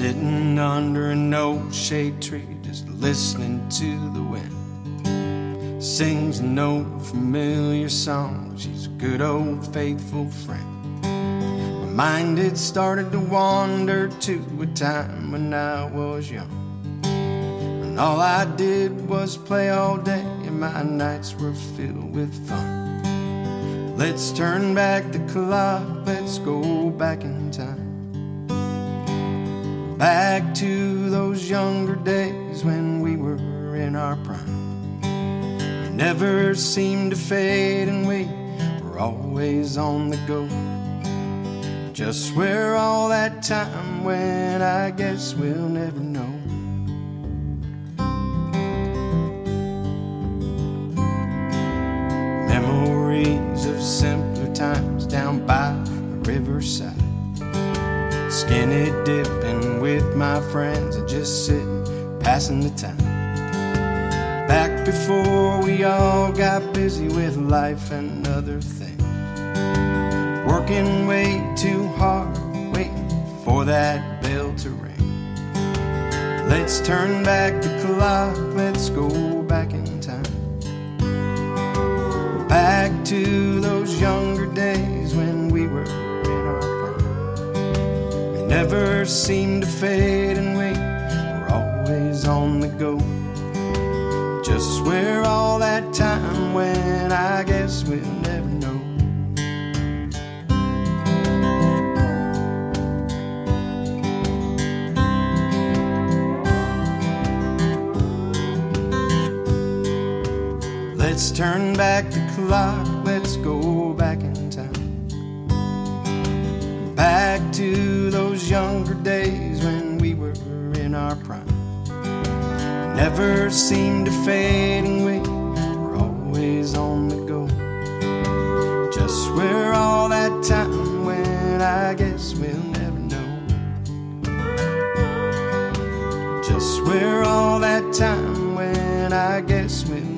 Sitting under an old shade tree, just listening to the wind. Sings an old familiar song. She's a good old faithful friend. My mind had started to wander to a time when I was young, and all I did was play all day, and my nights were filled with fun. Let's turn back the clock, let's go back in time. Back to those younger days when we were in our prime. We never seemed to fade and we were always on the go. Just where all that time went, I guess we'll never know. Memories of simpler times down by the riverside, skinny dipping with my friends and just sitting, passing the time. Back before we all got busy with life and other things, working way too hard, waiting for that bell to ring. Let's turn back the clock, let's go back in time. Back to those younger days when we were in our prime. We never seemed to fade and we were always on the go. Just where all that time went, I guess we'll never know. Let's turn back the clock, let's go back in time. Back to those younger days when we were in our prime. Never seemed to fade and we were always on the go. Just where all that time went, I guess we'll never know. Just where all that time went, I guess we'll